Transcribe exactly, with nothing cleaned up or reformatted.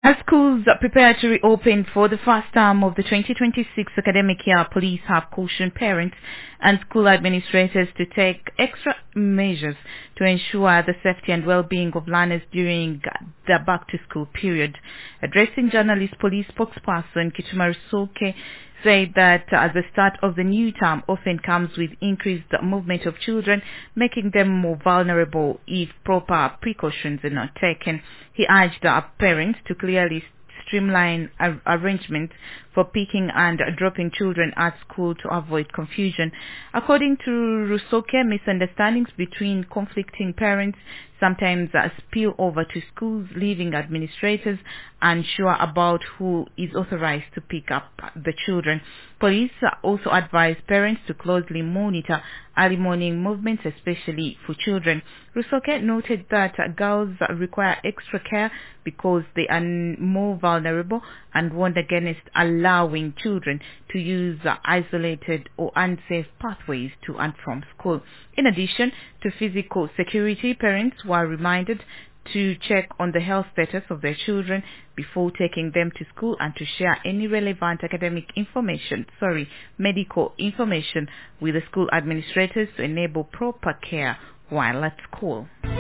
As schools prepare to reopen for the first term of the twenty twenty-six academic year, police have cautioned parents and school administrators to take extra measures to ensure the safety and well-being of learners during the back-to-school period. Addressing journalists, police spokesperson Kituma Rusoke said that uh, the start of the new term often comes with increased movement of children, making them more vulnerable if proper precautions are not taken. He urged uh, parents to clearly streamline ar- arrangements for picking and dropping children at school to avoid confusion. According to Rusoke, misunderstandings between conflicting parents sometimes uh, spill over to schools, leaving administrators unsure about who is authorized to pick up the children. Police uh, also advise parents to closely monitor early morning movements, especially for children. Rusoke noted that uh, girls uh, require extra care because they are n- more vulnerable and warned against allowing children to use uh, isolated or unsafe pathways to and from school. In addition to physical security, parents were reminded to check on the health status of their children before taking them to school and to share any relevant academic information, sorry, medical information with the school administrators to enable proper care while at school.